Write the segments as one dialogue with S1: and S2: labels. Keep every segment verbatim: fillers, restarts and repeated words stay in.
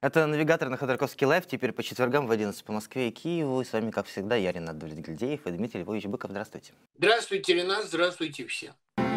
S1: Это «Навигатор» на Ходорковский лайв. Теперь по четвергам в одиннадцать по Москве и Киеву. И с вами, как всегда, я, Ренат Давлетгильдеев и Дмитрий Львович Быков. Здравствуйте.
S2: Здравствуйте, Ренат. Здравствуйте все.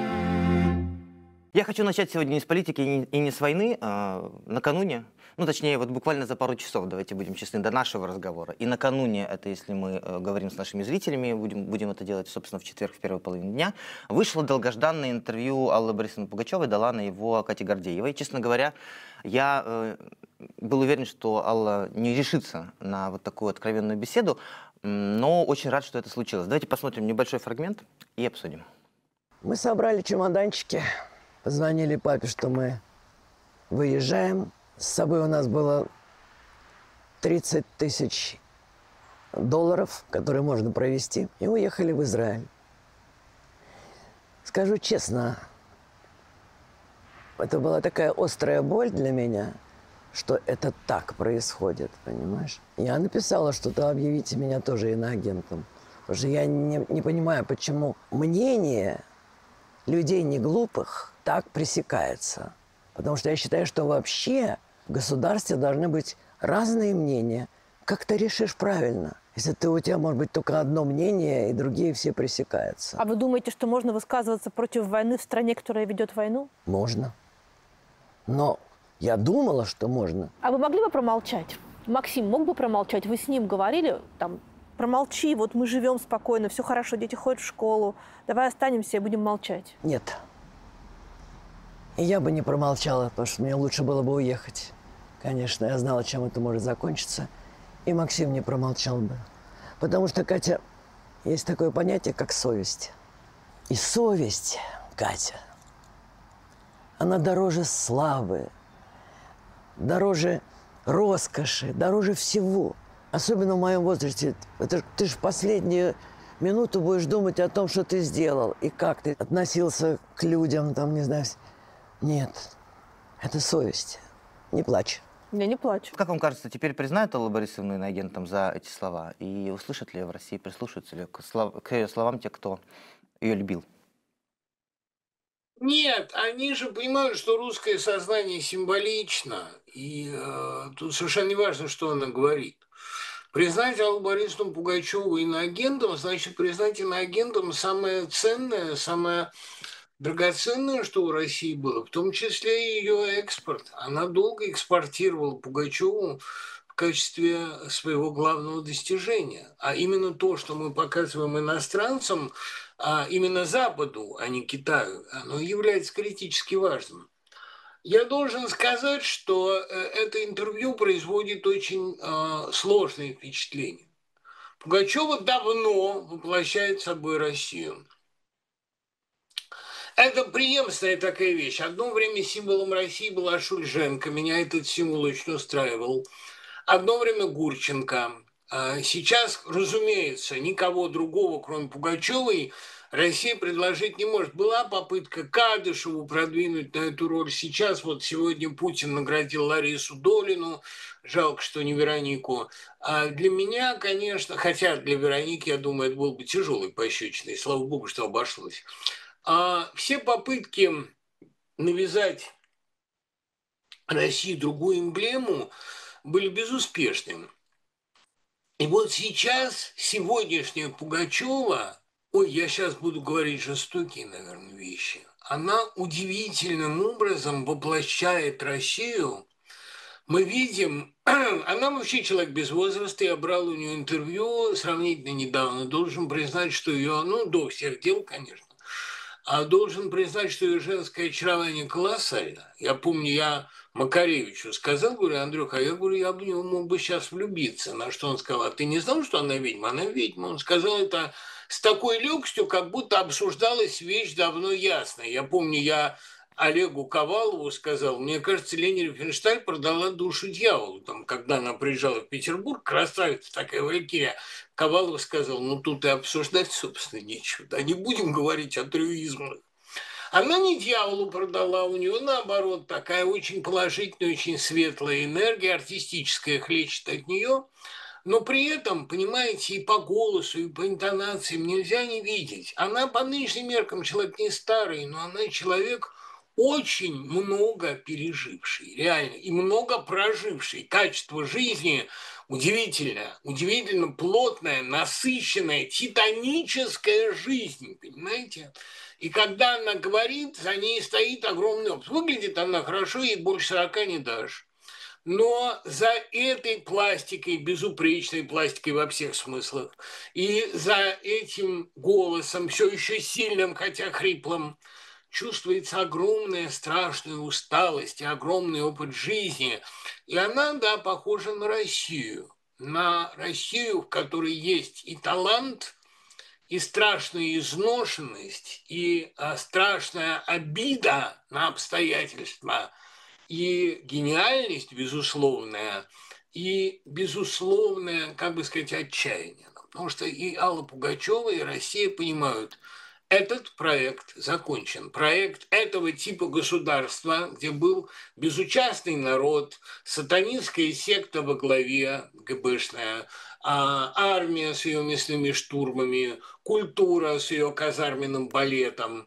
S1: Я хочу начать сегодня не с политики и не, и не с войны. А, накануне, ну точнее, вот буквально за пару часов, давайте будем честны, до нашего разговора. И накануне, это если мы э, говорим с нашими зрителями, будем, будем это делать, собственно, в четверг, в первой половине дня, вышло долгожданное интервью Аллы Борисовны Пугачевой, дала на его Кате Гордеевой. Честно говоря, я э, был уверен, что Алла не решится на вот такую откровенную беседу, но очень рад, что это случилось. Давайте посмотрим небольшой фрагмент и обсудим.
S3: Мы собрали чемоданчики, позвонили папе, что мы выезжаем. С собой у нас было тридцать тысяч долларов, которые можно провести, и уехали в Израиль. Скажу честно, это была такая острая боль для меня, что это так происходит, понимаешь? Я написала, что-то объявите меня тоже иноагентом. Потому что я не, не понимаю, почему мнение людей неглупых так пресекается. Потому что я считаю, что вообще в государстве должны быть разные мнения. Как ты решишь правильно? Если ты, у тебя может быть только одно мнение, и другие все пресекаются.
S4: А вы думаете, что можно высказываться против войны в стране, которая ведет войну?
S3: Можно. Но я думала, что можно.
S4: А вы могли бы промолчать? Максим мог бы промолчать? Вы с ним говорили, там, промолчи, вот мы живем спокойно, все хорошо, дети ходят в школу, давай останемся и будем молчать.
S3: Нет. И я бы не промолчала, потому что мне лучше было бы уехать. Конечно, я знала, чем это может закончиться. И Максим не промолчал бы. Потому что, Катя, есть такое понятие, как совесть. И совесть, Катя, она дороже славы, дороже роскоши, дороже всего. Особенно в моем возрасте. Это, ты же в последнюю минуту будешь думать о том, что ты сделал, и как ты относился к людям, там, не знаю. Нет, это совесть. Не плачь.
S4: Я не плачу.
S1: Как вам кажется, теперь признают Аллу Борисовну иноагентом за эти слова? И услышат ли в России, прислушаются ли к, слов... к ее словам те, кто ее любил?
S2: Нет, они же понимают, что русское сознание символично, и э, тут совершенно не важно, что она говорит. Признать Аллу Борисовну Пугачеву иноагентом, значит признать иноагентом самое ценное, самое драгоценное, что у России было, в том числе и ее экспорт. Она долго экспортировала Пугачеву в качестве своего главного достижения. А именно то, что мы показываем иностранцам, а именно Западу, а не Китаю, оно является критически важным. Я должен сказать, что это интервью производит очень э, сложное впечатление. Пугачева давно воплощает собой Россию. Это преемственная такая вещь. Одно время символом России была Шульженко. Меня этот символ очень устраивал. Одно время Гурченко. Сейчас, разумеется, никого другого, кроме Пугачевой, Россия предложить не может. Была попытка Кадышеву продвинуть на эту роль. Сейчас вот сегодня Путин наградил Ларису Долину. Жалко, что не Веронику. А для меня, конечно, хотя для Вероники, я думаю, это был бы тяжелый пощечиной. Слава богу, что обошлось. А все попытки навязать России другую эмблему были безуспешными. И вот сейчас сегодняшняя Пугачева, ой, я сейчас буду говорить жестокие, наверное, вещи, она удивительным образом воплощает Россию. Мы видим, она вообще человек без возраста, я брал у нее интервью сравнительно недавно, должен признать, что ее, ну, до всех дел, конечно, а должен признать, что ее женское очарование колоссально. Я помню, я Макаревичу сказал, говорю, Андрюха, я говорю, я в него мог бы сейчас влюбиться. На что он сказал, а ты не знал, что она ведьма? Она ведьма. Он сказал это с такой легкостью, как будто обсуждалась вещь давно ясная. Я помню, я Олегу Ковалову сказал, мне кажется, Лени Рифеншталь продала душу дьяволу. Там, когда она приезжала в Петербург, красавица такая валькирия, Ковалов сказал, ну тут и обсуждать, собственно, нечего. Да не будем говорить о трюизмах. Она не дьяволу продала, у нее, наоборот, такая очень положительная, очень светлая энергия, артистическая хлещет от нее. Но при этом, понимаете, и по голосу, и по интонациям нельзя не видеть. Она по нынешним меркам человек не старый, но она человек очень много переживший, реально, и много проживший. Качество жизни удивительное, удивительно плотная, насыщенная, титаническая жизнь, понимаете? И когда она говорит, за ней стоит огромный опыт. Выглядит она хорошо, ей больше сорока не дашь. Но за этой пластикой, безупречной пластикой во всех смыслах, и за этим голосом, все еще сильным, хотя хриплым, чувствуется огромная страшная усталость и огромный опыт жизни. И она, да, похожа на Россию. На Россию, в которой есть и талант, и страшная изношенность, и а, страшная обида на обстоятельства, и гениальность безусловная, и безусловное, как бы сказать, отчаяние. Потому что и Алла Пугачева, и Россия понимают, этот проект закончен. Проект этого типа государства, где был безучастный народ, сатанинская секта во главе, ГБшная, армия с ее мясными штурмами, культура с ее казарменным балетом,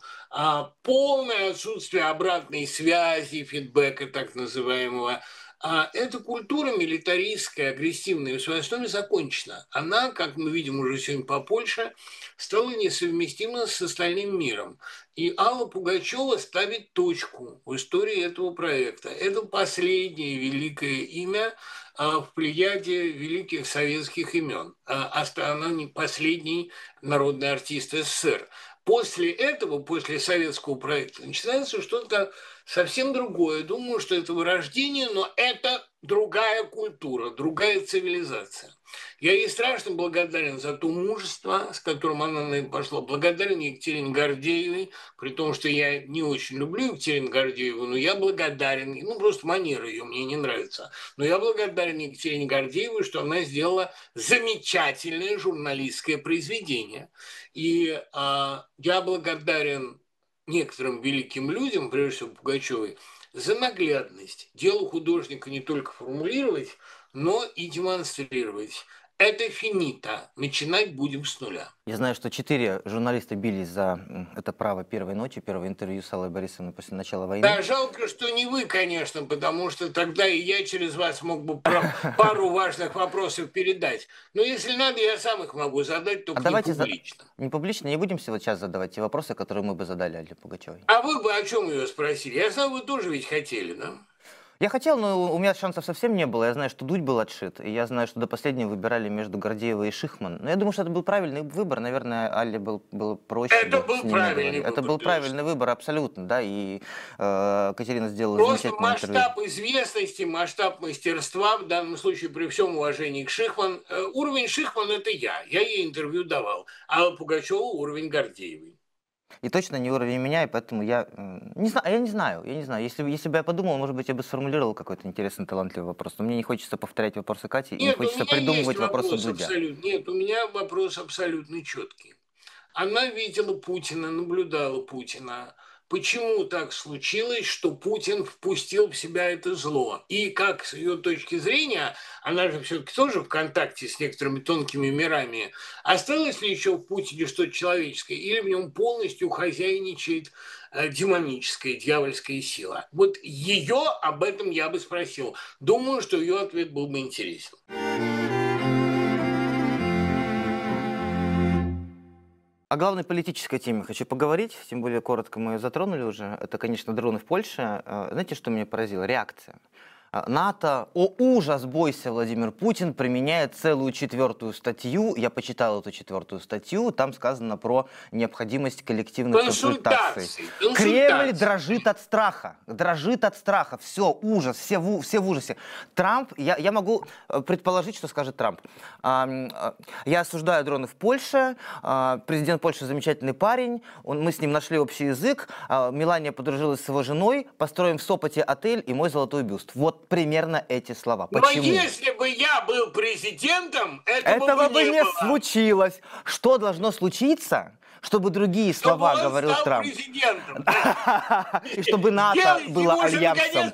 S2: полное отсутствие обратной связи, фидбэка так называемого. Эта культура милитаристская, агрессивная, в своей основе закончена. Она, как мы видим уже сегодня по Польше, стала несовместима с остальным миром. И Алла Пугачева ставит точку в истории этого проекта. Это последнее великое имя в плеяде великих советских имен. Она не последний народный артист СССР. После этого, после советского проекта, начинается что-то совсем другое. Думаю, что это вырождение, но это другая культура, другая цивилизация. Я ей страшно благодарен за то мужество, с которым она на это пошла. Благодарен Екатерине Гордеевой, при том, что я не очень люблю Екатерину Гордееву, но я благодарен, ну просто манера ее мне не нравится, но я благодарен Екатерине Гордеевой, что она сделала замечательное журналистское произведение. И а, я благодарен некоторым великим людям, прежде всего Пугачевой, за наглядность. Дело художника не только формулировать, но и демонстрировать. Это финита. Начинать будем с нуля.
S1: Я знаю, что четыре журналиста бились за это право первой ночи, первое интервью с Аллой Борисовной после начала войны.
S2: Да, жалко, что не вы, конечно, потому что тогда и я через вас мог бы пару важных вопросов передать. Но если надо, я сам их могу задать, только
S1: а
S2: не публично.
S1: За... Не публично, не будем сейчас задавать те вопросы, которые мы бы задали Алле Пугачевой.
S2: А вы бы о чем ее спросили? Я знаю, вы тоже ведь хотели, да?
S1: Я хотел, но у меня шансов совсем не было. Я знаю, что Дудь был отшит, и я знаю, что до последнего выбирали между Гордеевой и Шихман. Но я думаю, что это был правильный выбор. Наверное, Алле был, был проще.
S2: Это был правильный выбор.
S1: Это был правильный выбор, абсолютно, да, и э, Катерина сделала
S2: просто
S1: замечательное
S2: масштаб
S1: интервью.
S2: Известности, масштаб мастерства, в данном случае при всем уважении к Шихман. Э, уровень Шихман – это я. Я ей интервью давал. А Пугачева уровень Гордеевой.
S1: И точно не уровень меня, и поэтому я не знаю, я не знаю, я не знаю. Если, если бы я подумал, может быть, я бы сформулировал какой-то интересный, талантливый вопрос. Но мне не хочется повторять вопросы Кати, и не хочется придумывать вопросы Дудя.
S2: Нет, у меня вопрос абсолютно четкий. Она видела Путина, наблюдала Путина. Почему так случилось, что Путин впустил в себя это зло? И как, с ее точки зрения, она же все-таки тоже в контакте с некоторыми тонкими мирами, осталось ли еще в Путине что-то человеческое, или в нем полностью хозяйничает э, демоническая, дьявольская сила? Вот ее об этом я бы спросил. Думаю, что ее ответ был бы интересен.
S1: О главной политической теме хочу поговорить, тем более коротко мы ее затронули уже. Это, конечно, дроны в Польше. Знаете, что меня поразило? Реакция. НАТО, о ужас, бойся, Владимир Путин, применяет целую четвертую статью. Я почитал эту четвертую статью, там сказано про необходимость коллективных консультаций. консультаций. Кремль дрожит от страха, дрожит от страха, все, ужас, все в, все в ужасе. Трамп, я, я могу предположить, что скажет Трамп. Я осуждаю дроны в Польше, президент Польши замечательный парень, он, мы с ним нашли общий язык, Мелания подружилась с его женой, построим в Сопоте отель и мой золотой бюст. Вот примерно эти слова. Почему?
S2: Но если бы я был президентом, этого,
S1: этого бы,
S2: бы не,
S1: не
S2: было.
S1: случилось. Что должно случиться, чтобы другие
S2: чтобы
S1: слова
S2: он
S1: говорил
S2: стал
S1: Трамп?
S2: Президентом.
S1: И чтобы НАТО было альянсом.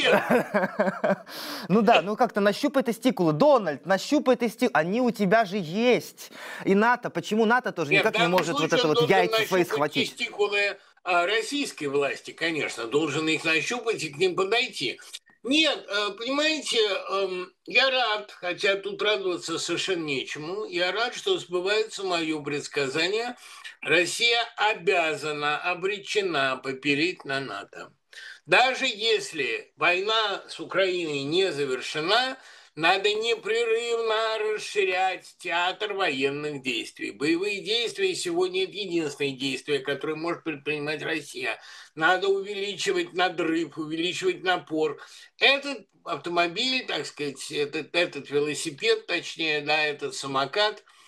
S1: Ну да, ну как-то нащупай тестикулы. Дональд, нащупай тестикулы. Они у тебя же есть. И НАТО, почему НАТО тоже никак не может вот это вот яйца свои схватить?
S2: Тестикулы а, российской власти, конечно, должен их нащупать и к ним подойти. Нет, э, понимаете, эм, я рад, хотя тут радоваться совершенно нечему, я рад, что сбывается мое предсказание. Россия обязана, обречена попереть на НАТО. Даже если война с Украиной не завершена, надо непрерывно расширять театр военных действий. Боевые действия сегодня – это единственное действие, которое может предпринимать Россия. Надо увеличивать надрыв, увеличивать напор. Этот автомобиль, так сказать, этот, этот велосипед, точнее, да, этот самокат –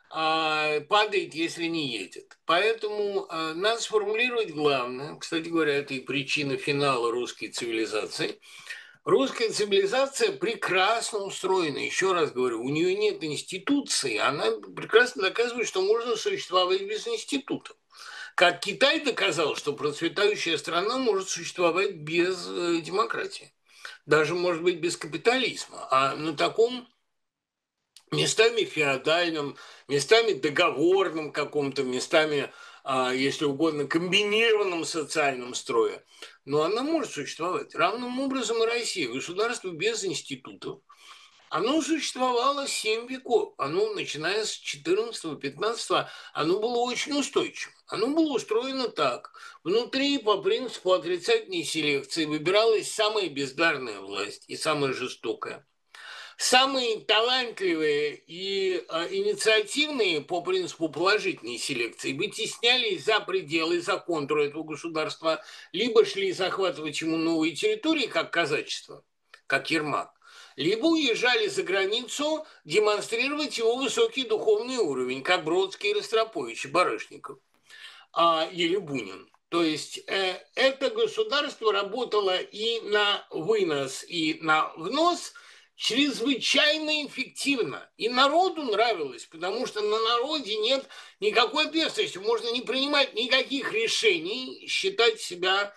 S2: падает, если не едет. Поэтому э, надо сформулировать главное. Кстати говоря, это и причина финала русской цивилизации. Русская цивилизация прекрасно устроена. Еще раз говорю, у нее нет институции. Она прекрасно доказывает, что можно существовать без институтов. Как Китай доказал, что процветающая страна может существовать без э, демократии. Даже, может быть, без капитализма. А на таком местами феодальном, местами договорном каком-то, местами, а, если угодно, комбинированном социальном строе. Но она может существовать. Равным образом и Россия. Государство без институтов. Оно существовало семь веков. Оно, начиная с четырнадцатого-пятнадцатого, оно было очень устойчиво. Оно было устроено так. Внутри, по принципу отрицательной селекции, выбиралась самая бездарная власть и самая жестокая. Самые талантливые и э, инициативные по принципу положительной селекции вытеснялись за пределы, за контуры этого государства, либо шли захватывать ему новые территории, как казачество, как Ермак, либо уезжали за границу демонстрировать его высокий духовный уровень, как Бродский, Ростропович, Барышников а, или Бунин. То есть э, это государство работало и на вынос, и на внос – чрезвычайно эффективно. И народу нравилось, потому что на народе нет никакой ответственности. Можно не принимать никаких решений, считать себя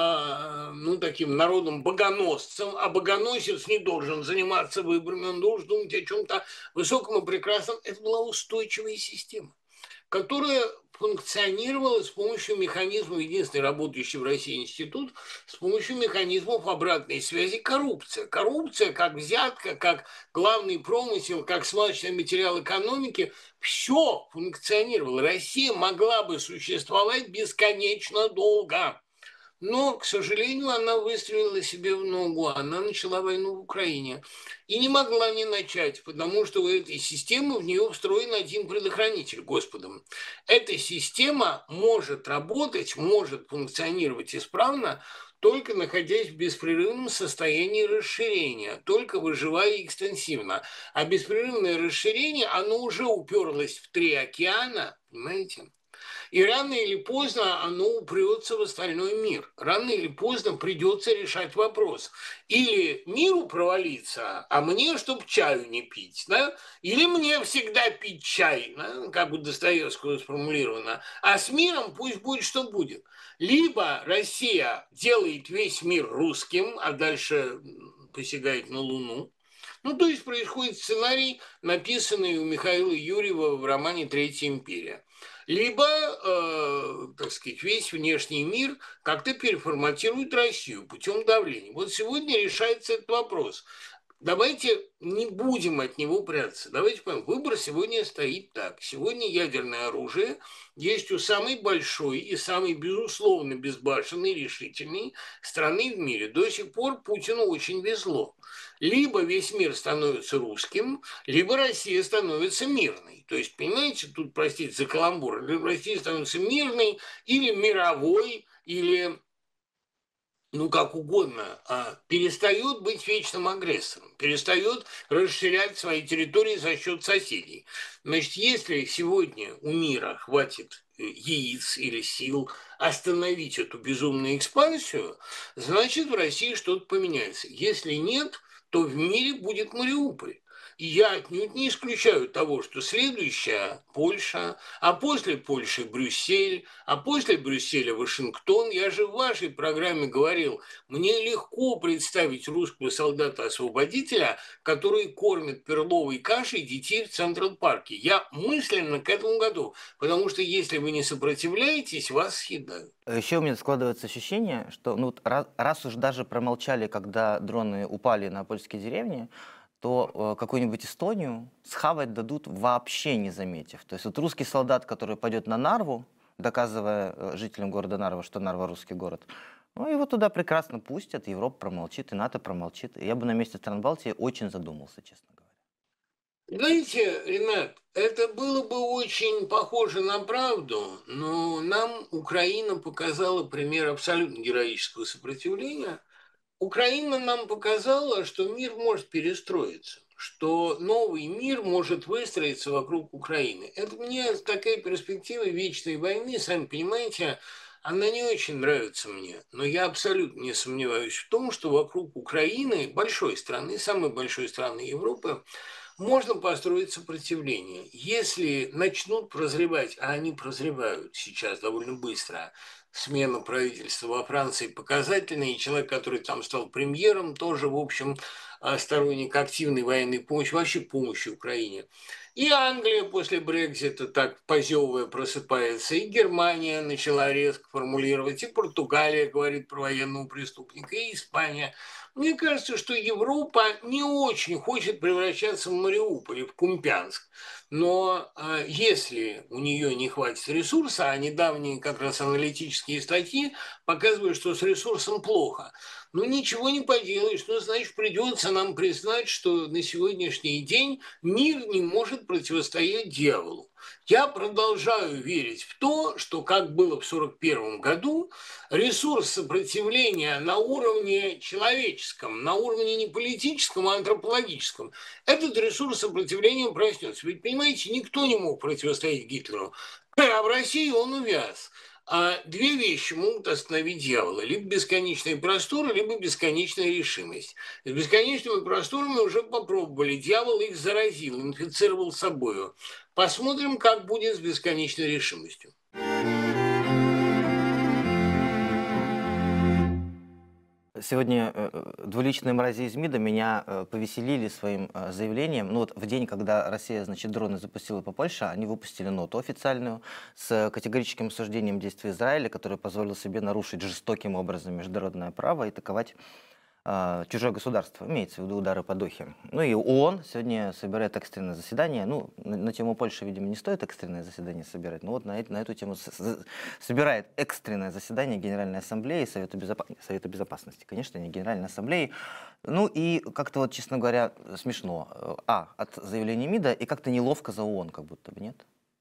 S2: э, ну, таким народом-богоносцем, а богоносец не должен заниматься выборами, он должен думать о чем-то высоком и прекрасном. Это была устойчивая система, которая функционировала с помощью механизмов, единственный работающий в России институт, с помощью механизмов обратной связи коррупция. Коррупция как взятка, как главный промысел, как смазочный материал экономики, все функционировало. Россия могла бы существовать бесконечно долго. Но, к сожалению, она выстрелила себе в ногу, она начала войну в Украине. И не могла не начать, потому что у этой системы в нее встроен один предохранитель Господом. Эта система может работать, может функционировать исправно, только находясь в беспрерывном состоянии расширения, только выживая экстенсивно. А беспрерывное расширение, оно уже уперлось в три океана, понимаете? И рано или поздно оно упрется в остальной мир. Рано или поздно придется решать вопрос. Или миру провалиться, а мне, чтоб чаю не пить. Да? Или мне всегда пить чай, да? Как у Достоевского сформулировано. А с миром пусть будет, что будет. Либо Россия делает весь мир русским, а дальше посягает на Луну. Ну, то есть происходит сценарий, написанный у Михаила Юрьева в романе «Третья империя». Либо, э, так сказать, весь внешний мир как-то переформатирует Россию путем давления. Вот сегодня решается этот вопрос. Давайте не будем от него прятаться. Давайте поймем, выбор сегодня стоит так. Сегодня ядерное оружие есть у самой большой и самой, безусловно, безбашенной, решительной страны в мире. До сих пор Путину очень везло. Либо весь мир становится русским, либо Россия становится мирной. То есть, понимаете, тут, простите за каламбур, либо Россия становится мирной или мировой, или... ну, как угодно, а, перестает быть вечным агрессором, перестает расширять свои территории за счет соседей. Значит, если сегодня у мира хватит яиц или сил остановить эту безумную экспансию, значит, в России что-то поменяется. Если нет, то в мире будет Мариуполь. И я отнюдь не исключаю того, что следующая Польша, а после Польши Брюссель, а после Брюсселя Вашингтон. Я же в вашей программе говорил, мне легко представить русского солдата-освободителя, который кормит перловой кашей детей в Централ-парке. Я мысленно к этому готов, потому что если вы не сопротивляетесь, вас съедают.
S1: Еще у меня складывается ощущение, что ну, вот раз, раз уж даже промолчали, когда дроны упали на польские деревни, то э, какую-нибудь Эстонию схавать дадут вообще не заметив. То есть вот русский солдат, который пойдет на Нарву, доказывая э, жителям города Нарва, что Нарва русский город, ну его туда прекрасно пустят, Европа промолчит, и НАТО промолчит. И я бы на месте стран Балтии очень задумался, честно говоря.
S2: Знаете, Ренат, это было бы очень похоже на правду, но нам Украина показала пример абсолютно героического сопротивления. Украина нам показала, что мир может перестроиться, что новый мир может выстроиться вокруг Украины. Это мне такая перспектива вечной войны, сами понимаете, она не очень нравится мне, но я абсолютно не сомневаюсь в том, что вокруг Украины, большой страны, самой большой страны Европы, можно построить сопротивление. Если начнут прозревать, а они прозревают сейчас довольно быстро, смена правительства во Франции показательная, и человек, который там стал премьером, тоже, в общем, а, сторонник активной военной помощи, вообще помощи Украине. И Англия после Брексита так позевывая просыпается, и Германия начала резко формулировать, и Португалия говорит про военного преступника, и Испания. Мне кажется, что Европа не очень хочет превращаться в Мариуполь, в Кумпянск. Но э, если у нее не хватит ресурса, а недавние как раз аналитические статьи показывают, что с ресурсом плохо, ну ничего не поделаешь, ну значит придется нам признать, что на сегодняшний день мир не может противостоять дьяволу. Я продолжаю верить в то, что, как было в сорок первом году, ресурс сопротивления на уровне человеческом, на уровне не политическом, а антропологическом, этот ресурс сопротивления проснется. Ведь, понимаете, никто не мог противостоять Гитлеру, а в России он увяз. А две вещи могут остановить дьявола. Либо бесконечные просторы, либо бесконечная решимость. С бесконечными просторами уже попробовали. Дьявол их заразил, инфицировал собою. Посмотрим, как будет с бесконечной решимостью.
S1: Сегодня э, двуличные мрази из МИДа меня э, повеселили своим э, заявлением. Ну вот в день, когда Россия, значит, дроны запустила по Польше, они выпустили ноту официальную с категорическим осуждением действий Израиля, который позволил себе нарушить жестоким образом международное право и атаковать э, чужое государство. Имеется в виду удары по Дохе. Ну и ООН сегодня собирает экстренное заседание. Ну, на, на тему Польши, видимо, не стоит экстренное заседание собирать, но вот на, на эту тему с, с, собирает экстренное заседание Генеральной Ассамблеи Совета, Безопа... Совета Безопасности. Конечно, не Генеральной Ассамблеи. Ну и как-то вот, честно говоря, смешно. А, от заявления МИДа, и как-то неловко за ООН, как будто бы, нет?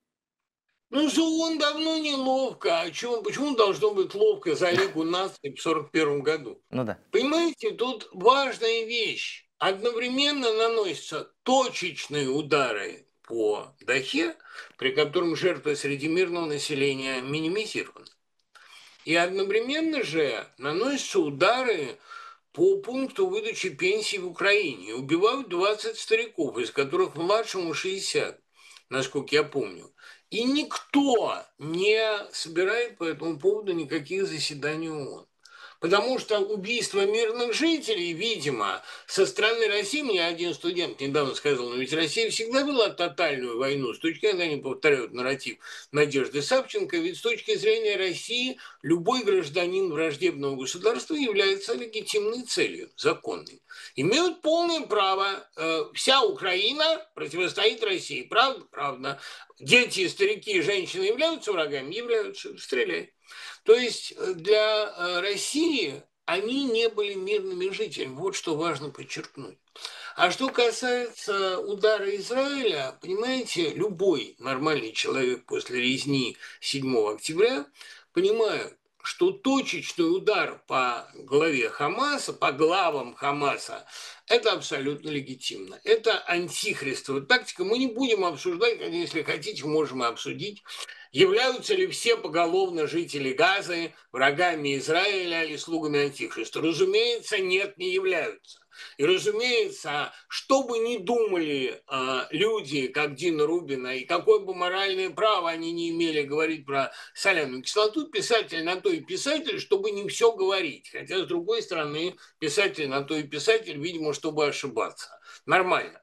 S2: Ну, за ООН давно неловко. А чего, почему должно быть ловко за Лигу наций в сорок первом году?
S1: Ну да.
S2: Понимаете, тут важная вещь. Одновременно наносятся точечные удары по Дахе, при котором жертвы среди мирного населения минимизированы. И одновременно же наносятся удары по пункту выдачи пенсий в Украине. Убивают двадцать стариков, из которых младшему шестьдесят, насколько я помню. И никто не собирает по этому поводу никаких заседаний ООН. Потому что убийство мирных жителей, видимо, со стороны России, мне один студент недавно сказал, но ведь Россия всегда вела тотальную войну, с точки зрения, они повторяют нарратив Надежды Савченко, ведь с точки зрения России любой гражданин враждебного государства является легитимной целью, законной. Имеют полное право, э, вся Украина противостоит России, правда? Правда. Дети, старики, женщины являются врагами? Являются, стреляй. То есть для России они не были мирными жителями. Вот что важно подчеркнуть. А что касается удара Израиля, понимаете, любой нормальный человек после резни седьмого октября понимает, что точечный удар по главе Хамаса, по главам Хамаса, это абсолютно легитимно. Это антихристовая тактика. Мы не будем обсуждать, если хотите, можем обсудить, являются ли все поголовно жители Газы врагами Израиля и слугами антихриста. Разумеется, нет, не являются. И, разумеется, что бы ни думали э, люди, как Дина Рубина, и какое бы моральное право они не имели говорить про соляную кислоту, писатель на то и писатель, чтобы не все говорить. Хотя, с другой стороны, писатель на то и писатель, видимо, чтобы ошибаться. Нормально.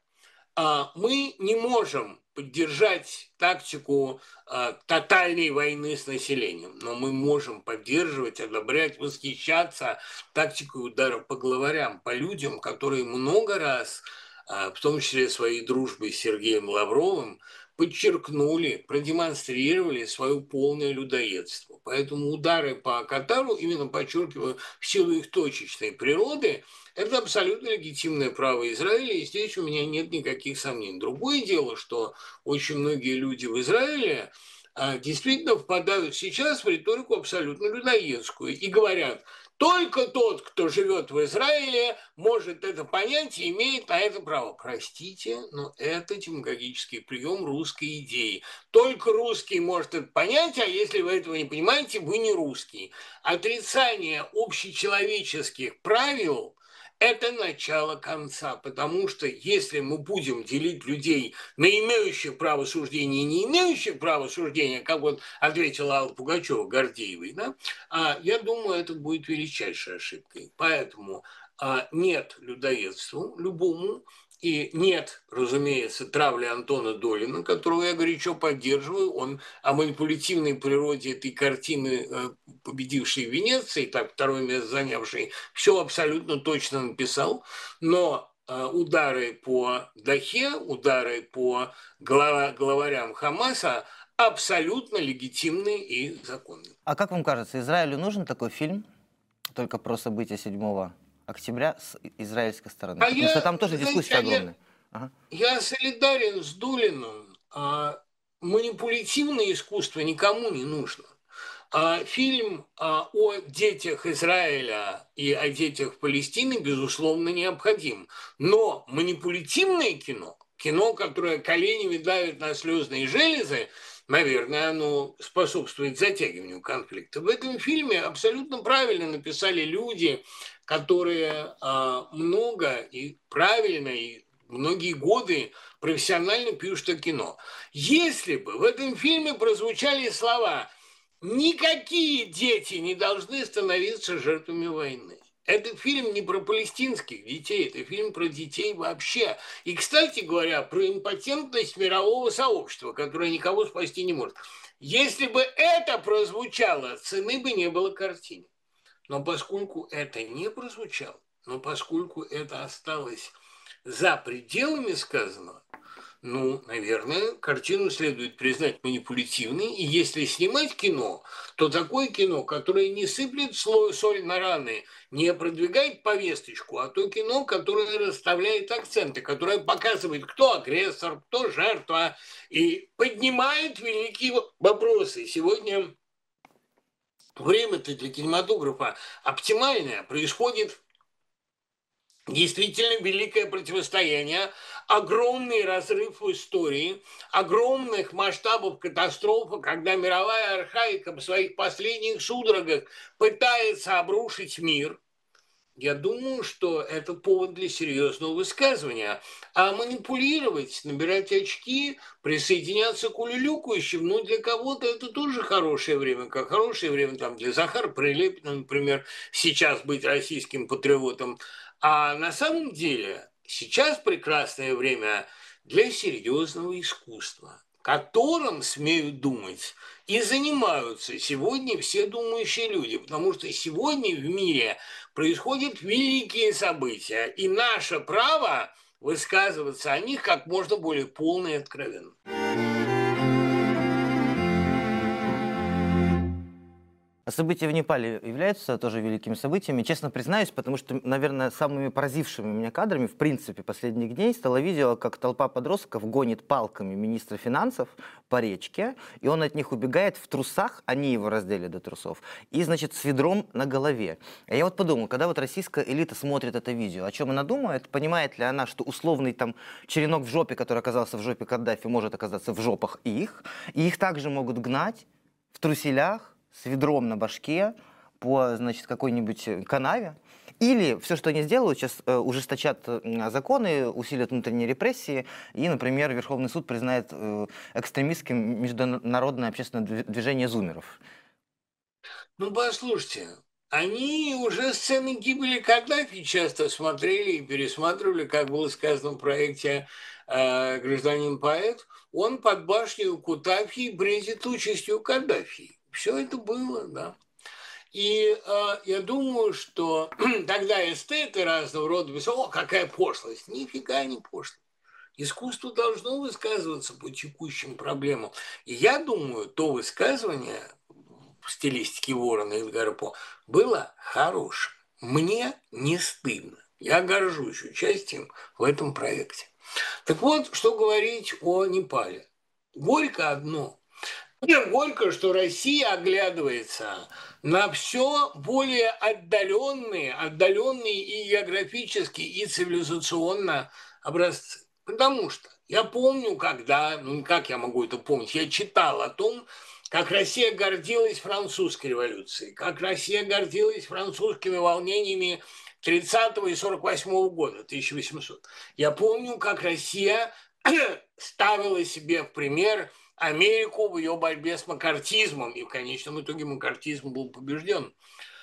S2: А мы не можем поддержать тактику э, тотальной войны с населением, но мы можем поддерживать, одобрять, восхищаться тактикой ударов по главарям, по людям, которые много раз, э, в том числе своей дружбой с Сергеем Лавровым, подчеркнули, продемонстрировали свое полное людоедство. Поэтому удары по Катару, именно подчеркиваю, в силу их точечной природы, это абсолютно легитимное право Израиля, и здесь у меня нет никаких сомнений. Другое дело, что очень многие люди в Израиле а, действительно впадают сейчас в риторику абсолютно людоедскую и говорят, только тот, кто живет в Израиле, может это понять и имеет на это право. Простите, но это демагогический прием русской идеи. Только русский может это понять, а если вы этого не понимаете, вы не русский. Отрицание общечеловеческих правил – это начало конца, потому что если мы будем делить людей на имеющих право суждения и не имеющих право суждения, как вот ответила Алла Пугачева Гордеевой, да, я думаю, это будет величайшей ошибкой. Поэтому нет людоедству любому, и нет, разумеется, травли Антона Долина, которого я горячо поддерживаю. Он о манипулятивной природе этой картины, победившей в Венеции, так второе место занявшей, все абсолютно точно написал. Но удары по Дахе, удары по главарям Хамаса абсолютно легитимны и законны.
S1: А как вам кажется, Израилю нужен такой фильм, только про события седьмого октября с израильской стороны? А Потому я, что там тоже знаете, дискуссия огромная. Я, ага.
S2: я солидарен с Дулиным. А манипулятивное искусство никому не нужно. А фильм а, о детях Израиля и о детях Палестины, безусловно, необходим. Но манипулятивное кино, кино, которое коленями давит на слезные железы, наверное, оно способствует затягиванию конфликта. В этом фильме абсолютно правильно написали люди, которые а, много и правильно, и многие годы профессионально пишут о кино. Если бы в этом фильме прозвучали слова «никакие дети не должны становиться жертвами войны», это фильм не про палестинских детей, это фильм про детей вообще. И, кстати говоря, про импотентность мирового сообщества, которое никого спасти не может. Если бы это прозвучало, цены бы не было картине. Но поскольку это не прозвучало, но поскольку это осталось за пределами сказанного, ну, наверное, картину следует признать манипулятивной. И если снимать кино, то такое кино, которое не сыплет соль на раны, не продвигает повесточку, а то кино, которое расставляет акценты, которое показывает, кто агрессор, кто жертва, и поднимает великие вопросы. Сегодня время-то для кинематографа оптимальное, происходит действительно великое противостояние, огромный разрыв в истории, огромных масштабов катастрофы, когда мировая архаика в своих последних судорогах пытается обрушить мир. Я думаю, что это повод для серьезного высказывания. А манипулировать, набирать очки, присоединяться к улюлюкающим, ну, для кого-то это тоже хорошее время. Как хорошее время там, для Захара Прилепина, например, сейчас быть российским патриотом. А на самом деле сейчас прекрасное время для серьезного искусства, которым, смею думать, и занимаются сегодня все думающие люди, потому что сегодня в мире происходят великие события, и наше право высказываться о них как можно более полно и откровенно.
S1: События в Непале являются тоже великими событиями. Честно признаюсь, потому что, наверное, самыми поразившими меня кадрами, в принципе, последних дней стало видео, как толпа подростков гонит палками министра финансов по речке, и он от них убегает в трусах, они его раздели до трусов, и, значит, с ведром на голове. И я вот подумал, когда вот российская элита смотрит это видео, о чем она думает, понимает ли она, что условный там черенок в жопе, который оказался в жопе Каддафи, может оказаться в жопах их, и их также могут гнать в труселях, с ведром на башке по, значит, какой-нибудь канаве. Или все, что они сделают, сейчас э, ужесточат э, законы, усилят внутренние репрессии, и, например, Верховный суд признает э, экстремистским международное общественное движение зумеров.
S2: Ну, послушайте, они уже сцены гибели Каддафи часто смотрели и пересматривали, как было сказано в проекте э, «Гражданин-поэт». Он под башней у Кутафи бредит участью Каддафи. Все это было, да. И э, я думаю, что тогда эстеты разного рода писали: о, какая пошлость. Нифига не пошлость. Искусство должно высказываться по текущим проблемам. И я думаю, то высказывание в стилистике Ворона и Эдгара По было хорошим. Мне не стыдно. Я горжусь участием в этом проекте. Так вот, что говорить о Непале. Горько одно. Мне горько, что Россия оглядывается на все более отдаленные, отдаленные и географически, и цивилизационно образцы. Потому что я помню, когда, ну как я могу это помнить, я читал о том, как Россия гордилась французской революцией, как Россия гордилась французскими волнениями тридцатого и сорок восьмого года, тысяча восемьсот. Я помню, как Россия ставила себе в пример Америку в ее борьбе с маккартизмом, и в конечном итоге маккартизм был побежден.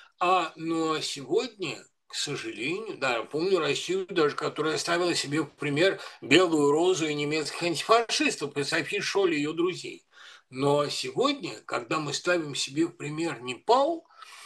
S2: А, но сегодня, к сожалению, да, я помню Россию даже, которая ставила себе в пример Белую розу и немецких антифашистов, и Софи Шоль и ее друзей. Но сегодня, когда мы ставим себе в пример Непал,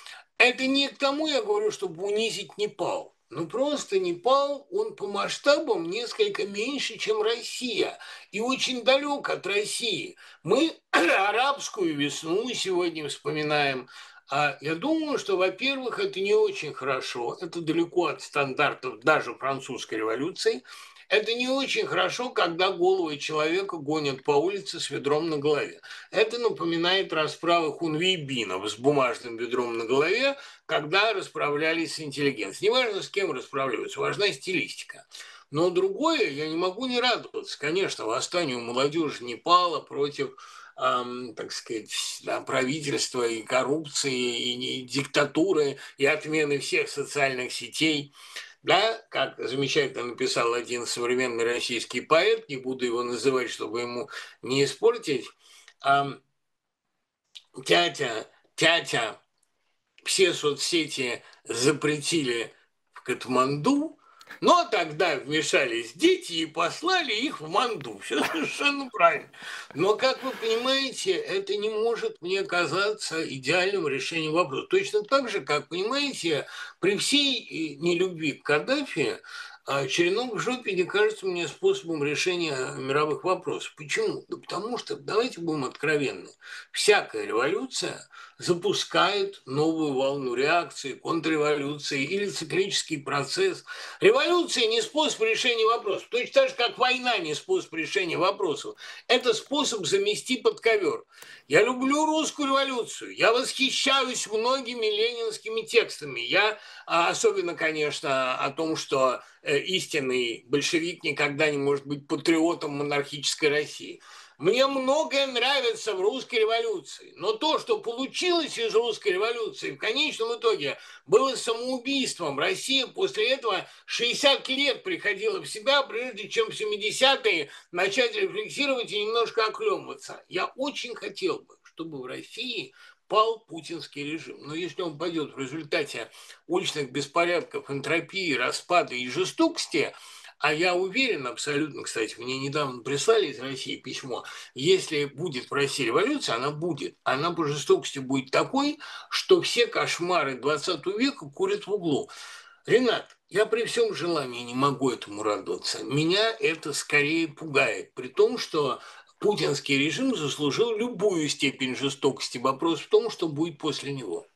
S2: это не к тому я говорю, чтобы унизить Непал. Ну, просто Непал, он по масштабам несколько меньше, чем Россия. И очень далек от России. Мы арабскую весну сегодня вспоминаем. А я думаю, что, во-первых, это не очень хорошо. Это далеко от стандартов даже французской революции. Это не очень хорошо, когда головы человека гонят по улице с ведром на голове. Это напоминает расправы хунвейбинов с бумажным ведром на голове, когда расправлялись с интеллигенцией. Неважно, с кем расправляются, важна стилистика. Но другое, я не могу не радоваться. Конечно, восстанию молодежи Непала против, эм, так сказать, да, правительства и коррупции, и, и диктатуры, и отмены всех социальных сетей. Да, как замечательно написал один современный российский поэт, не буду его называть, чтобы ему не испортить, а, тятя, тятя, все соцсети запретили в Катманду, но тогда вмешались дети и послали их в Манду. Все совершенно правильно. Но, как вы понимаете, это не может мне казаться идеальным решением вопроса. Точно так же, как, понимаете, при всей нелюбви к Каддафи, черенок в жопе не кажется мне способом решения мировых вопросов. Почему? Да потому что, давайте будем откровенны, всякая революция запускает новую волну реакции, контрреволюции или циклический процесс. Революция не способ решения вопросов. Точно так же, как война не способ решения вопросов. Это способ замести под ковер. Я люблю русскую революцию. Я восхищаюсь многими ленинскими текстами. Я особенно, конечно, о том, что истинный большевик никогда не может быть патриотом монархической России. Мне многое нравится в русской революции, но то, что получилось из русской революции, в конечном итоге было самоубийством. Россия после этого шестьдесят лет приходила в себя, прежде чем в семидесятые начать рефлексировать и немножко оклемываться. Я очень хотел бы, чтобы в России пал путинский режим. Но если он пойдет в результате уличных беспорядков, энтропии, распада и жестокости, а я уверен абсолютно, кстати, мне недавно прислали из России письмо, если будет в России революция, она будет. Она по жестокости будет такой, что все кошмары двадцатого века курят в углу. Ренат, я при всем желании не могу этому радоваться. Меня это скорее пугает, при том, что путинский режим заслужил любую степень жестокости. Вопрос в том, что будет после него.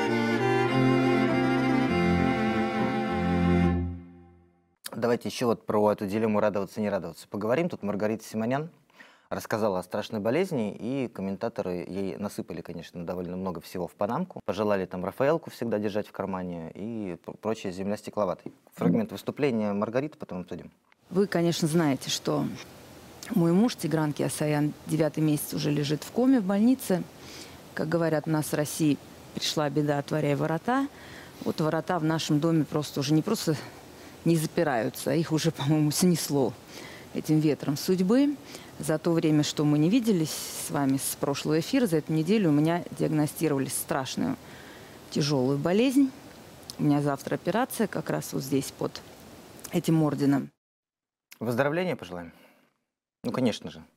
S1: Давайте еще вот про эту дилемму радоваться, не радоваться поговорим. Тут Маргарита Симонян рассказала о страшной болезни, и комментаторы ей насыпали, конечно, довольно много всего в панамку. Пожелали там Рафаэлку всегда держать в кармане и прочее земля стекловатой. Фрагмент выступления Маргариты потом обсудим.
S5: Вы, конечно, знаете, что мой муж Тигран Кеосаян девятый месяц уже лежит в коме в больнице. Как говорят у нас в России, пришла беда, отворяй ворота. Вот ворота в нашем доме просто уже не просто не запираются, а их уже, по-моему, снесло этим ветром судьбы. За то время, что мы не виделись с вами с прошлого эфира, за эту неделю у меня диагностировали страшную тяжелую болезнь. У меня завтра операция как раз вот здесь под этим орденом.
S1: Выздоровления пожелаем? Ну, конечно же.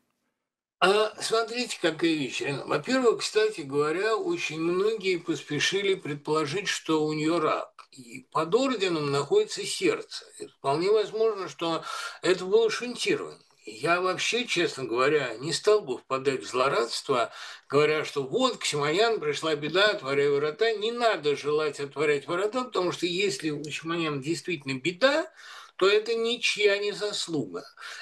S2: А смотрите, какая вещь. Во-первых, кстати говоря, очень многие поспешили предположить, что у нее рак. И под орденом находится сердце. И вполне возможно, что это было шунтирование. Я вообще, честно говоря, не стал бы впадать в злорадство, говоря, что вот, к Симонян пришла беда, отворяй ворота. Не надо желать отворять ворота, потому что если у Симонян действительно беда, то это ничья не заслуга.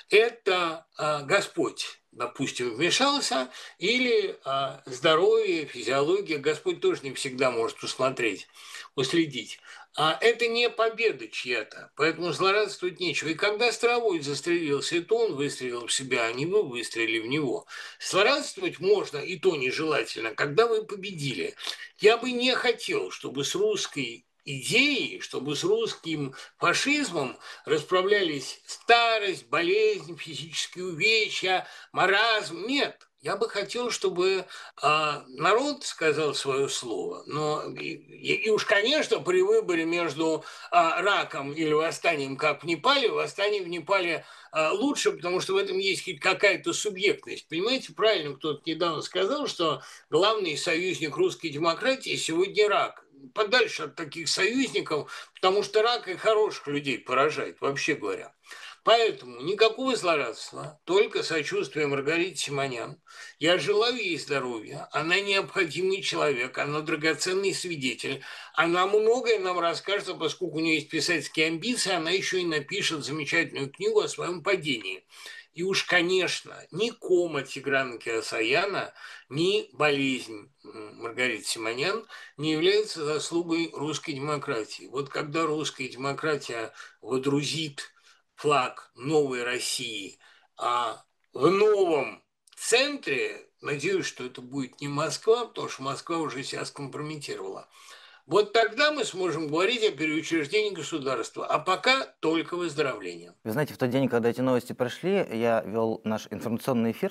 S2: Это а, Господь, допустим, вмешался, или а, здоровье, физиология, Господь тоже не всегда может усмотреть, уследить. А это не победа чья-то, поэтому злорадствовать нечего. И когда Старовой застрелился, это он выстрелил в себя, а не вы выстрелили в него. Злорадствовать можно, и то нежелательно, когда вы победили. Я бы не хотел, чтобы с русской идеей, чтобы с русским фашизмом расправлялись старость, болезнь, физические увечья, маразм. Нет. Я бы хотел, чтобы а, народ сказал свое слово. Но и, и уж, конечно, при выборе между а, раком или восстанием, как в Непале, восстание в Непале а, лучше, потому что в этом есть хоть какая-то субъектность. Понимаете, правильно кто-то недавно сказал, что главный союзник русской демократии сегодня рак. Подальше от таких союзников, потому что рак и хороших людей поражает, вообще говоря. Поэтому никакого злорадства, только сочувствие Маргарите Симонян. Я желаю ей здоровья, она необходимый человек, она драгоценный свидетель. Она многое нам расскажет, а поскольку у нее есть писательские амбиции, она еще и напишет замечательную книгу о своем падении. И уж, конечно, ни кома Тиграна Кеосаяна, ни болезнь Маргариты Симонян не является заслугой русской демократии. Вот когда русская демократия водрузит флаг новой России, а в новом центре, надеюсь, что это будет не Москва, потому что Москва уже себя скомпрометировала, вот тогда мы сможем говорить о переучреждении государства, а пока только выздоровление.
S1: Вы знаете, в тот день, когда эти новости прошли, я вел наш информационный эфир,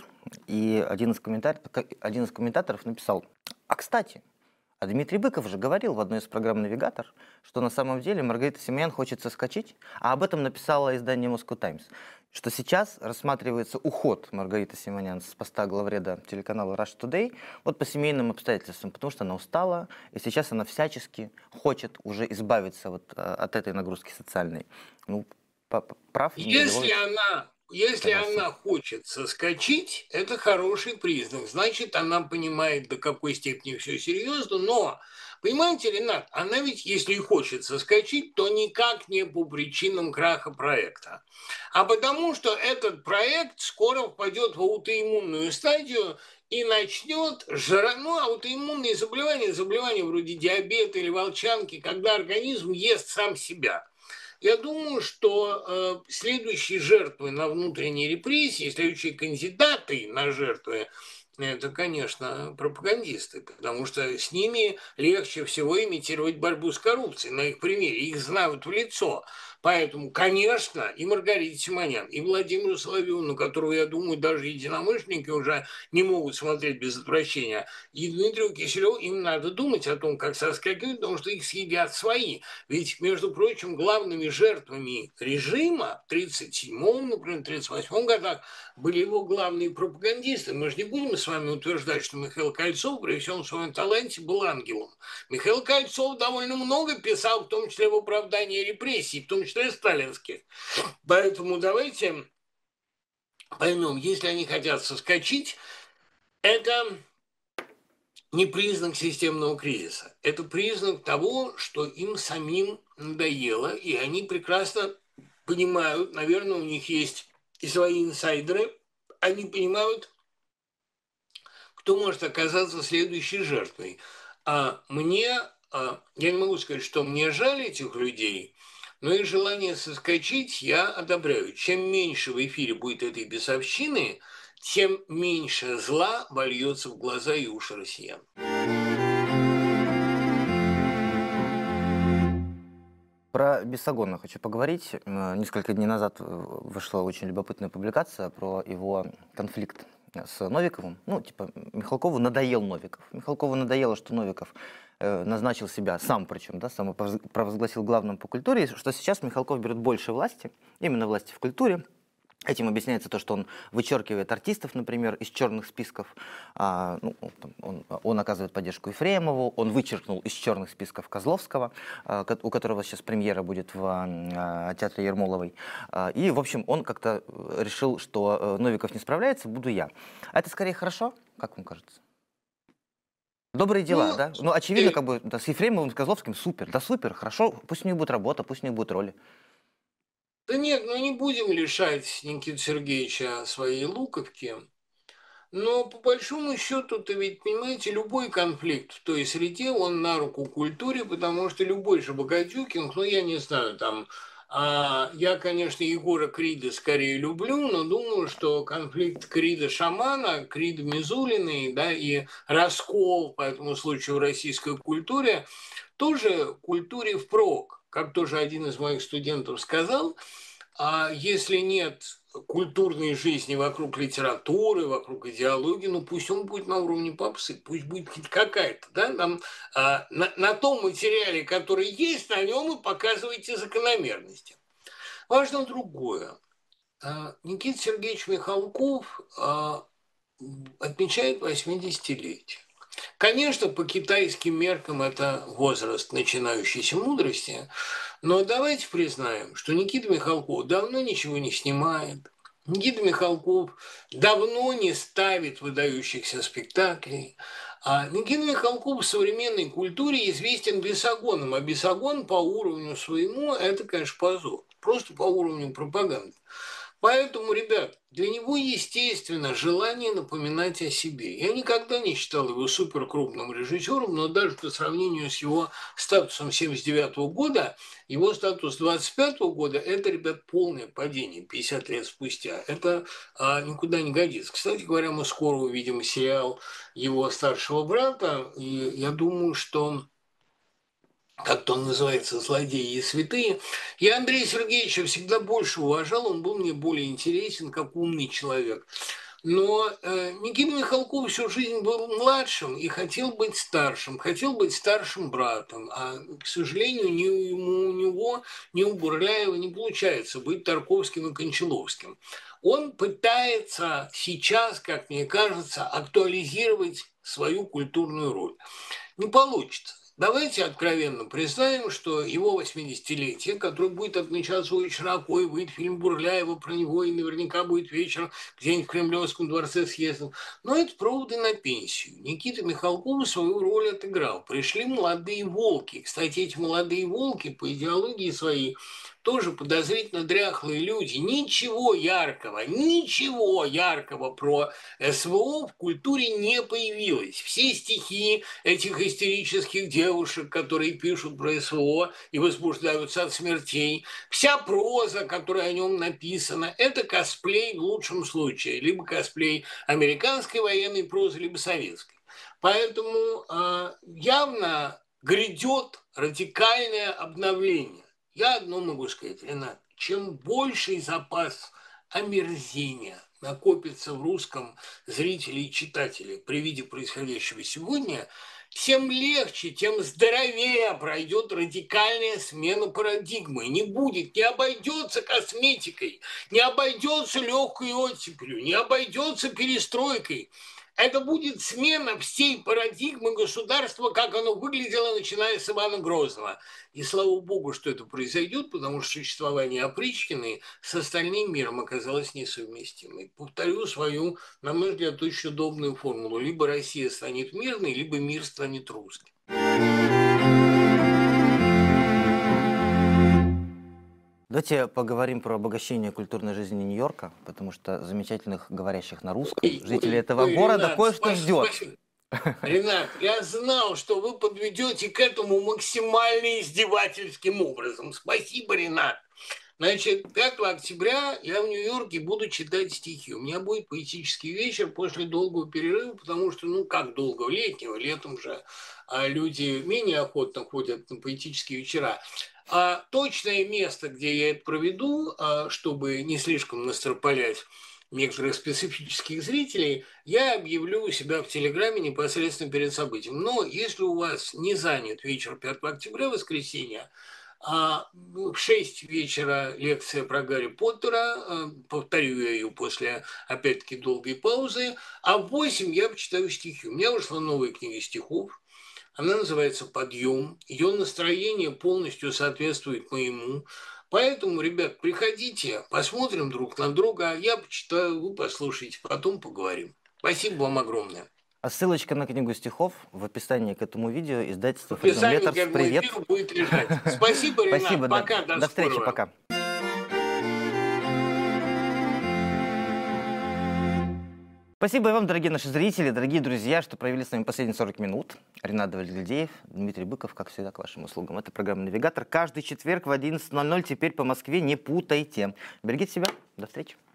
S1: и один из, комментар... один из комментаторов написал: а кстати, а Дмитрий Быков же говорил в одной из программ «Навигатор», что на самом деле Маргарита Симонян хочет соскочить, а об этом написало издание «Moscow Times», что сейчас рассматривается уход Маргариты Симонян с поста главреда телеканала Russia Today вот по семейным обстоятельствам, потому что она устала, и сейчас она всячески хочет уже избавиться вот от этой нагрузки социальной. Ну, прав?
S2: Если она... Если она хочет соскочить, это хороший признак. Значит, она понимает, до какой степени все серьезно. Но, понимаете, Ренат, она ведь, если и хочет соскочить, то никак не по причинам краха проекта. А потому что этот проект скоро впадет в аутоиммунную стадию и начнет жра... ну, аутоиммунные заболевания, заболевания вроде диабета или волчанки, когда организм ест сам себя. Я думаю, что э, следующие жертвы на внутренней репрессии, следующие кандидаты на жертвы, это, конечно, пропагандисты, потому что с ними легче всего имитировать борьбу с коррупцией на их примере, их знают в лицо. Поэтому, конечно, и Маргарите Симонян, и Владимиру Соловьеву, на которого, я думаю, даже единомышленники уже не могут смотреть без отвращения, и Дмитрию Киселеву, им надо думать о том, как соскакивать, потому что их съедят свои. Ведь, между прочим, главными жертвами режима в тридцать седьмом, например, тридцать восьмом годах были его главные пропагандисты. Мы же не будем с вами утверждать, что Михаил Кольцов при всем своем таланте был ангелом. Михаил Кольцов довольно много писал, в том числе в оправдании репрессий, в том числе сталинских. Поэтому давайте поймем, если они хотят соскочить, это не признак системного кризиса. Это признак того, что им самим надоело, и они прекрасно понимают, наверное, у них есть и свои инсайдеры, они понимают, кто может оказаться следующей жертвой. А мне, а, я не могу сказать, что мне жаль этих людей, но их желание соскочить я одобряю. Чем меньше в эфире будет этой бесовщины, тем меньше зла вольется в глаза и уши россиян.
S1: Про Бесогона хочу поговорить. Э, Несколько дней назад э, вышла очень любопытная публикация про его конфликт с Новиковым. Ну, типа, Михалкову надоел Новиков. Михалкову надоело, что Новиков э, назначил себя, сам причем, да, сам провозгласил главным по культуре, и что сейчас Михалков берет больше власти, именно власти в культуре. Этим объясняется то, что он вычеркивает артистов, например, из черных списков. А, ну, он, он оказывает поддержку Ефремову, он вычеркнул из черных списков Козловского, а, у которого сейчас премьера будет в а, театре Ермоловой. А, и, в общем, он как-то решил, что а, Новиков не справляется, буду я. А это скорее хорошо, как вам кажется? Добрые дела,
S2: Ну,
S1: да? Ну, очевидно,
S2: э,
S1: как бы да, с Ефремовым, с Козловским супер. Да супер, хорошо, пусть у них будет работа, пусть у них будут роли.
S2: Да нет, ну не будем лишать Никиту Сергеевича своей луковки. Но по большому счету-то ведь, понимаете, любой конфликт в той среде, он на руку культуре, потому что любой же Богодюкин, ну я не знаю, там, а, я, конечно, Егора Крида скорее люблю, но думаю, что конфликт Крида-шамана, Крида-Мизулиной, да, и раскол по этому случаю в российской культуре, тоже культуре впрок. Как тоже один из моих студентов сказал, а если нет культурной жизни вокруг литературы, вокруг идеологии, ну пусть он будет на уровне попсы, пусть будет хоть какая-то, да, нам, а, на, на том материале, который есть, на нем и показывайте закономерности. Важно другое. А, Никита Сергеевич Михалков а, отмечает восьмидесятилетие. Конечно, по китайским меркам это возраст начинающейся мудрости, но давайте признаем, что Никита Михалков давно ничего не снимает, Никита Михалков давно не ставит выдающихся спектаклей, а Никита Михалков в современной культуре известен Бесогоном, а Бесогон по уровню своему – это, конечно, позор, просто по уровню пропаганды. Поэтому, ребят, для него, естественно, желание напоминать о себе. Я никогда не считал его суперкрупным режиссером, но даже по сравнению с его статусом семьдесят девятого года, его статус двадцать пятого года – это, ребят, полное падение пятьдесят лет спустя. Это а, никуда не годится. Кстати говоря, мы скоро увидим сериал его старшего брата, и я думаю, что как-то он называется, «Злодеи и святые». Я Андрея Сергеевича всегда больше уважал, он был мне более интересен, как умный человек. Но э, Никита Михалков всю жизнь был младшим и хотел быть старшим, хотел быть старшим братом. А, к сожалению, ни у, ему, у него, ни у Бурляева не получается быть Тарковским и Кончаловским. Он пытается сейчас, как мне кажется, актуализировать свою культурную роль. Не получится. Давайте откровенно признаем, что его восьмидесятилетие, которое будет отмечаться очень широко, и выйдет фильм Бурляева про него, и наверняка будет вечер где-нибудь в Кремлевском дворце съездом, но это проводы на пенсию. Никита Михалков свою роль отыграл. Пришли молодые волки. Кстати, эти молодые волки по идеологии своей тоже подозрительно дряхлые люди. Ничего яркого, ничего яркого про СВО в культуре не появилось. Все стихи этих истерических девушек, которые пишут про СВО и возбуждаются от смертей, вся проза, которая о нем написана, это косплей в лучшем случае. Либо косплей американской военной прозы, либо советской. Поэтому э, явно грядет радикальное обновление. Я одно могу сказать, Ренат, чем больший запас омерзения накопится в русском зрителе и читателе при виде происходящего сегодня, тем легче, тем здоровее пройдет радикальная смена парадигмы. Не будет, не обойдется косметикой, не обойдется легкой оттепелью, не обойдется перестройкой. Это будет смена всей парадигмы государства, как оно выглядело, начиная с Ивана Грозного. И слава богу, что это произойдет, потому что существование опричнины с остальным миром оказалось несовместимой. Повторю свою, на мой взгляд, очень удобную формулу. Либо Россия станет мирной, либо мир станет русским.
S1: Давайте поговорим про обогащение культурной жизни Нью-Йорка, потому что замечательных говорящих на русском
S2: Ой,
S1: жителей
S2: ой,
S1: этого
S2: ой,
S1: города
S2: Ренат,
S1: кое-что
S2: спасибо,
S1: ждет.
S2: спасибо. Ренат, я знал, что вы подведете к этому максимально издевательским образом. Спасибо, Ренат. Значит, пятого октября я в Нью-Йорке буду читать стихи. У меня будет поэтический вечер после долгого перерыва, потому что, ну, как долго, летнего, летом же а люди менее охотно ходят на поэтические вечера. А точное место, где я это проведу, а, чтобы не слишком настропалять некоторых специфических зрителей, я объявлю у себя в Телеграме непосредственно перед событием. Но если у вас не занят вечер пятого октября, воскресенье, а в шесть вечера лекция про Гарри Поттера, повторю я ее после, опять-таки, долгой паузы, а в восемь я почитаю стихи. У меня вышла новая книга стихов, она называется «Подъем», ее настроение полностью соответствует моему. Поэтому, ребят, приходите, посмотрим друг на друга, я почитаю, вы послушаете, потом поговорим. Спасибо вам огромное.
S1: А ссылочка на книгу стихов в описании к этому видео, издательство
S2: В описании
S1: Freedom
S2: к
S1: Letters.
S2: этому
S1: Привет.
S2: эфиру будет лежать. Спасибо, Ренат.
S1: Спасибо,
S2: пока,
S1: до,
S2: до,
S1: до встречи,
S2: скорого.
S1: пока. Спасибо и вам, дорогие наши зрители, дорогие друзья, что провели с нами последние сорок минут. Ренат Давлетгильдеев, Дмитрий Быков, как всегда, к вашим услугам. Это программа «Навигатор». Каждый четверг в одиннадцать ноль ноль теперь по Москве. Не путайте. Берегите себя. До встречи.